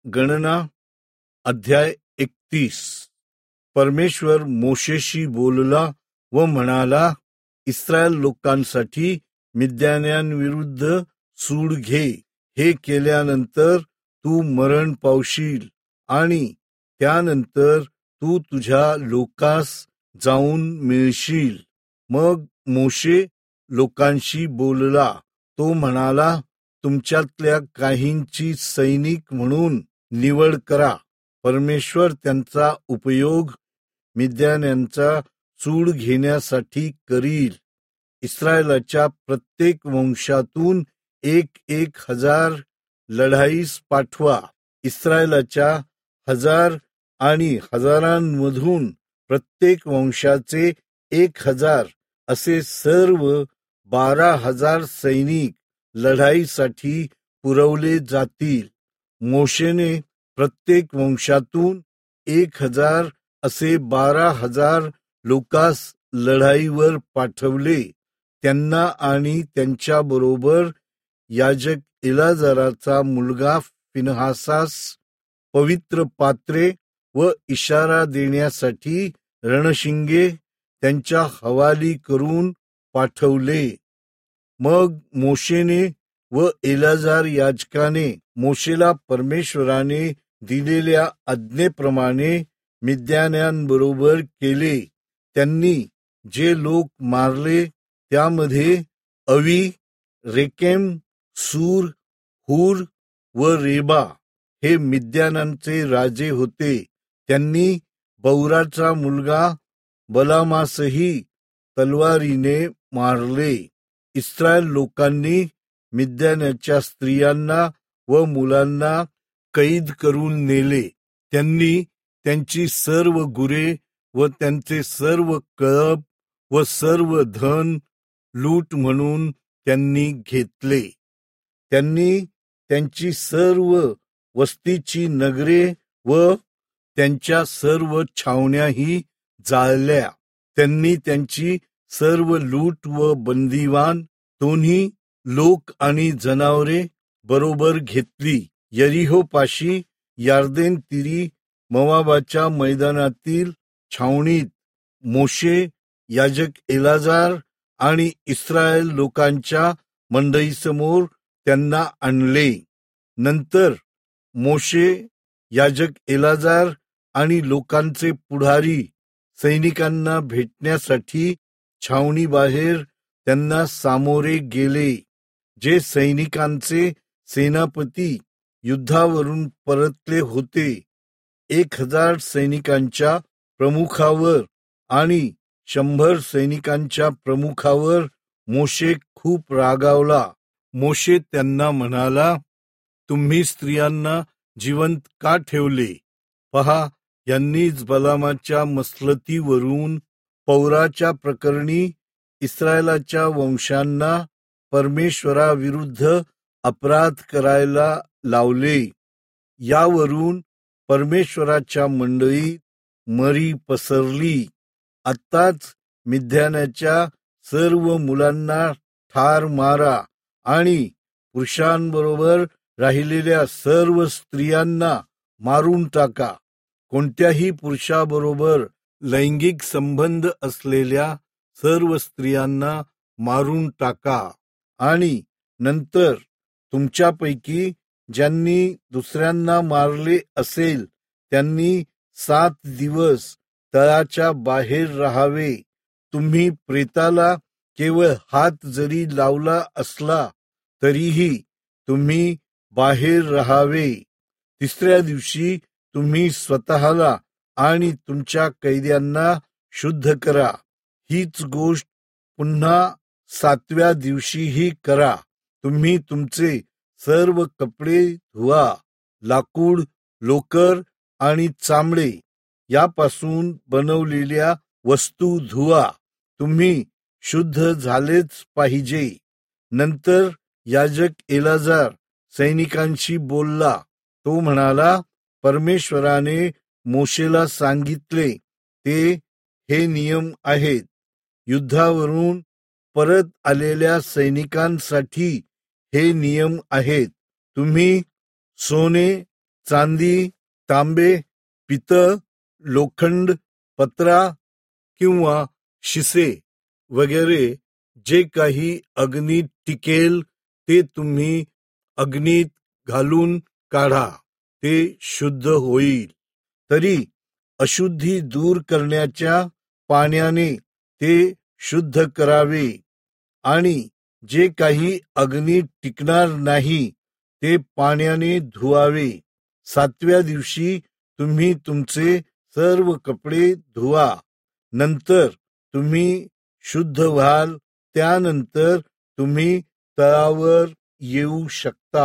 गणना अध्याय 31. परमेश्वर मोशेशी बोलला व म्हणाला, इस्रायल लोकांसाठी मिद्यान्यांविरुद्ध सूड घे. हे केल्यानंतर तू मरण पावशील आणि त्यानंतर तू तुझ्या लोकास जाऊन मिळशील. मग मोशे लोकांशी बोलला. तो म्हणाला, तुमच्यातल्या काहींची सैनिक म्हणून निवड करा. परमेश्वर त्यांचा उपयोग मिद्यान्यांचा सूड घेण्यासाठी करील. इस्रायलाच्या प्रत्येक वंशातून 1,000 लढाईस पाठवा. इस्रायलाच्या 1,000 आणि हजारांमधून प्रत्येक वंशाचे 1,000 असे सर्व 12,000 सैनिक लढाईसाठी पुरवले जातील. मोशेने प्रत्येक वंशातून 1,000 असे 12,000 लोकास लढाईवर पाठवले. त्यांना आणि त्यांच्याबरोबर याजक एलाजाराचा मुलगा फिनहासास पवित्र पात्रे व इशारा देण्यासाठी रणशिंगे त्यांच्या हवाली करून पाठवले. मग मोशेने व एलाजार याजकाने मोशेला परमेश्वराने दिलेल्या आज्ञेप्रमाणे मिद्यान्यांबरोबर केले. त्यांनी जे लोक मारले त्यामध्ये अवी, रेकेम, सूर, हूर व रेबा हे मिद्यानांचे राजे होते. त्यांनी बौराचा मुलगा बलामासही तलवारीने मारले. इस्रायल लोकांनी मिद्यानाच्या स्त्रियांना व मुलांना कैद करून नेले. त्यांनी त्यांची सर्व गुरे व त्यांचे सर्व कळप व सर्व धन लूट म्हणून त्यांनी घेतले. त्यांनी त्यांची सर्व वस्तीची नगरे व त्यांच्या सर्व छावण्याही जाळल्या. त्यांनी त्यांची सर्व लूट व बंदिवान दोन्ही लोक आणि जनावरे बरोबर घेतली. यरीहोपाशी यार्देन तीरी मोवाबाच्या मैदानातील छावणीत मोशे, याजक एलाजार आणि इस्रायल लोकांच्या मंडईसमोर त्यांना आणले. नंतर मोशे, याजक एलाजार आणि लोकांचे पुढारी सैनिकांना भेटण्यासाठी छावणीबाहेर त्यांना सामोरे गेले. जे सैनिकांचे सेनापती युद्धावरून परतले होते 1,000 सैनिकांच्या प्रमुखावर आणि 100 सैनिकांच्या प्रमुखावर मोशे खूप रागावला. मोशे त्यांना म्हणाला, तुम्ही स्त्रियांना जिवंत का ठेवले? पहा, यांनीच बलामाच्या मसलतीवरून पौराच्या प्रकरणी इस्रायलाच्या वंशांना परमेश्वराविरुद्ध अपराध करायला लावले. यावरून परमेश्वराच्या मंडळीत मरी पसरली. आत्ताच मिद्यानाच्या सर्व मुलांना ठार मारा आणि पुरुषांबरोबर राहिलेल्या सर्व स्त्रियांना मारून टाका. कोणत्याही पुरुषाबरोबर लैंगिक संबंध असलेल्या सर्व स्त्रियांना मारून टाका. आणि नंतर तुमच्यापैकी ज्यांनी दुसऱ्यांना मारले असेल त्यांनी 7 दिवस तळाच्या बाहेर राहावे. तुम्ही प्रेताला केवळ हात जरी लावला असला तरीही तुम्ही बाहेर राहावे. 3ऱ्या दिवशी तुम्ही स्वतःला आणि तुमच्या कैद्यांना शुद्ध करा. हीच गोष्ट पुन्हा 7व्या दिवशीही करा. तुम्ही तुमचे सर्व कपडे धुवा. लाकूड, लोकर आणि चामडे यापासून बनवलेल्या वस्तू धुवा. तुम्ही शुद्ध झालेच पाहिजे. नंतर याजक एलाजार सैनिकांशी बोलला. तो म्हणाला, परमेश्वराने मोशेला सांगितले ते हे नियम आहेत. युद्धावरून परत आलेल्या सैनिकांसाठी हे नियम आहेत. तुम्ही सोने, चांदी, तांबे, पितळ, लोखंड, पत्रा किंवा शिसे वगैरे जे काही अग्नीत टिकेल ते तुम्ही अग्नीत घालून काढा, ते शुद्ध होईल. तरी अशुद्धी दूर करण्याच्या पाण्याने ते शुद्ध करावे आणि जे काही अग्नीत टिकणार नाही ते पाण्याने धुवावे. 7व्या दिवशी तुम्ही तुमचे सर्व कपडे धुवा, नंतर तुम्ही शुद्ध व्हाल. त्यानंतर तुम्ही तळावर येऊ शकता.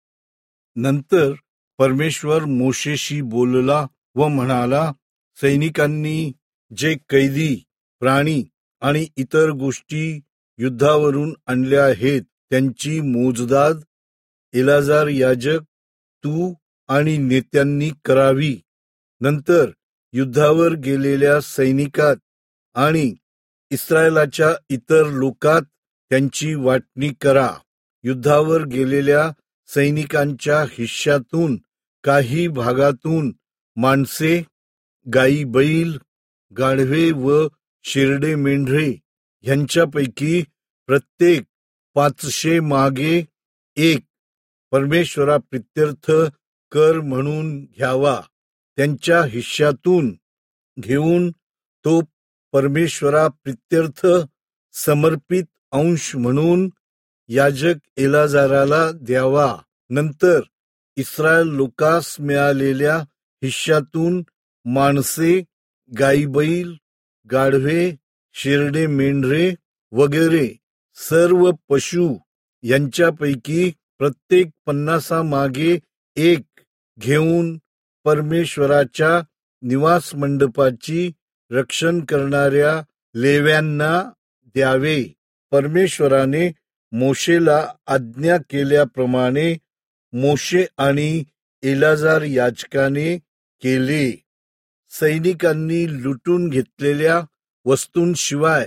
नंतर परमेश्वर मोशेशी बोलला व म्हणाला, सैनिकांनी जे कैदी, प्राणी आणि इतर गोष्टी युद्धावरून आणल्या आहेत त्यांची मोजदाद एलाजार याजक, तू आणि नेत्यांनी करावी. नंतर युद्धावर गेलेल्या सैनिकात आणि इस्रायलाच्या इतर लोकात त्यांची वाटणी करा. युद्धावर गेलेल्या सैनिकांच्या हिश्श्यातून काही भागातून माणसे, गाई, बैल, गाढवे व शिर्डे मेंढरे ह्यांच्यापैकी प्रत्येक 500 मागे एक परमेश्वराप्रित्यर्थ कर म्हणून घ्यावा. त्यांच्या हिश्श्यातून घेऊन तो परमेश्वराप्रित्यर्थ समर्पित अंश म्हणून याजक एलाजाराला द्यावा. नंतर इस्रायल लोकास मिळालेल्या हिश्श्यातून माणसे, गाई, बैल, गाढवे, शिर्डे मेंढरे वगैरे सर्व पशु यांच्यापैकी प्रत्येक 50 मागे एक घेऊन परमेश्वराच्या निवास मंडपाची रक्षण करणाऱ्या लेव्यांना द्यावे. परमेश्वराने मोशेला आज्ञा केल्याप्रमाणे मोशे आणि एलाजार याजकाने केले. सैनिकांनी लुटून घेतलेल्या वस्तूंशिवाय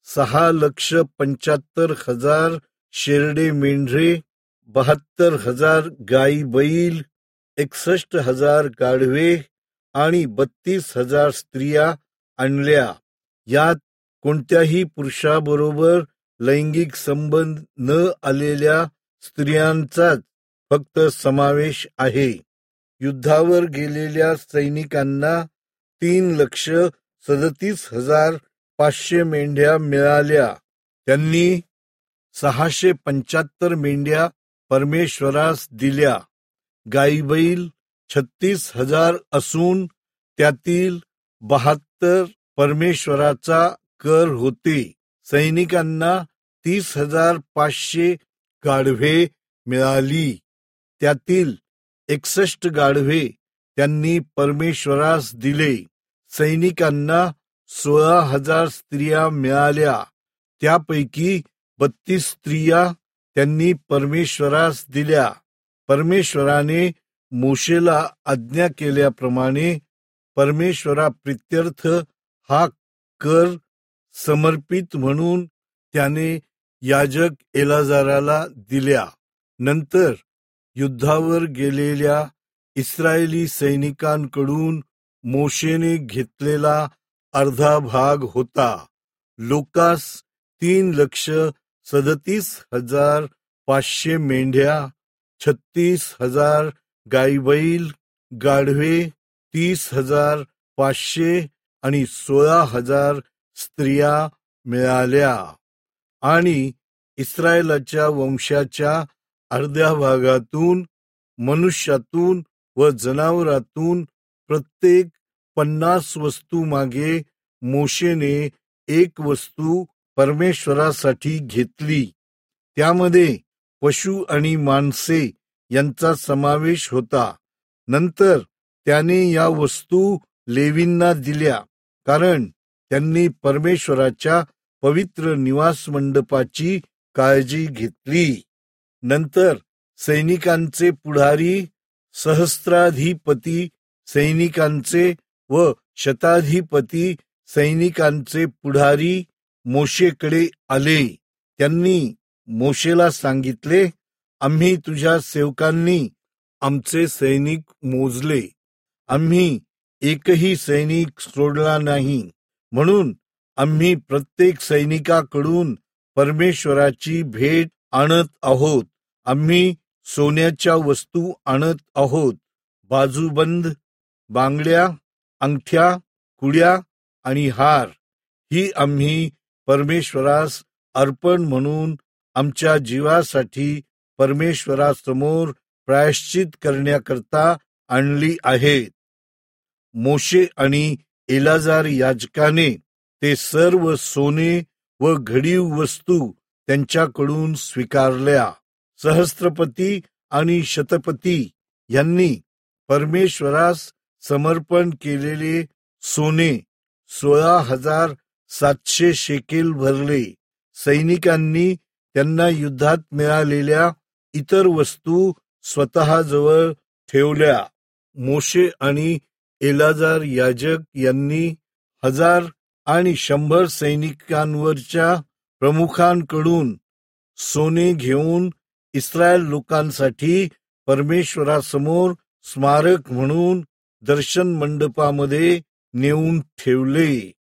6,75,000 शेरडे मेंढरे, 72,000 गाई बैल, 61,000 गाढवे आणि 32,000 स्त्रिया आणल्या. यात कोणत्याही पुरुषाबरोबर लैंगिक संबंध न आलेल्या स्त्रियांचाच फक्त समावेश आहे. युद्धावर गेलेल्या सैनिकांना 3,37,500 मेंढ्या मिळाल्या. त्यांनी 675 मेंढ्या परमेश्वरास दिल्या. गाई बैल 36,000 असून त्यातील 72 परमेश्वराचा कर होते. सैनिकांना 30,500 गाढवे मिळाली. त्यातील 61 गाढवे त्यांनी परमेश्वरास दिले. सैनिकांना 16,000 स्त्रिया मिळाल्या. त्यापैकी 32 स्त्रिया त्यांनी परमेश्वरास दिल्या. परमेश्वराने मोशेला आज्ञा केल्याप्रमाणे परमेश्वराप्रित्यर्थ हा कर समर्पित म्हणून त्याने याजक एलाजाराला दिल्या. नंतर युद्धावर गेलेल्या इस्रायली सैनिकांकडून मोशेने घेतलेला अर्धा भाग होता. लोकास 3,37,500 मेंढ्या, 36,000 गाई बैल, गाढवे 30,500 आणि 16,000 स्त्रिया मिळाल्या. आणि इस्रायलाच्या वंशाच्या अर्ध्या भागातून, मनुष्यातून व जनावरातून प्रत्येक 50 वस्तू मागे मोशेने एक वस्तू परमेश्वरासाठी घेतली. त्यामध्ये पशु आणि माणसे यांचा समावेश होता. नंतर त्याने या वस्तू लेवींना दिल्या, कारण त्यांनी परमेश्वराच्या पवित्र निवास मंडपाची काळजी घेतली. नंतर सैनिकांचे पुढारी, सहस्त्राधिपती सैनिकांचे व शताधिपती सैनिकांचे पुढारी मोशेकडे आले. त्यांनी मोशेला सांगितले, आम्ही तुझ्या सेवकांनी आमचे सैनिक मोजले. आम्ही एकही सैनिक सोडला नाही. म्हणून आम्ही प्रत्येक सैनिकाकडून परमेश्वराची भेट आणत आहोत. आम्ही सोन्याच्या वस्तू आणत आहोत. बाजूबंद, बांगड्या, अंगठ्या, कुड्या आणि हार ही आम्ही परमेश्वरास अर्पण म्हणून आमच्या जीवासाठी परमेश्वरासमोर प्रायश्चित करण्याकरता आणली आहेत. मोशे आणि एलाजार याजकाने ते सर्व सोने व घडीव वस्तू त्यांच्याकडून स्वीकारल्या. सहस्त्रपती आणि शतपती यांनी परमेश्वरास समर्पण केलेले सोने 16,700 शेकेल भरले. सैनिकांनी त्यांना युद्धात मिळालेल्या इतर वस्तू स्वतःजवळ ठेवल्या. मोशे आणि एलाजार याजक यांनी 1000 आणि 100 सैनिकांवरच्या प्रमुखांकडून सोने घेऊन इस्रायल लोकांसाठी परमेश्वरासमोर स्मारक म्हणून दर्शन मंडपामध्ये नेऊन ठेवले.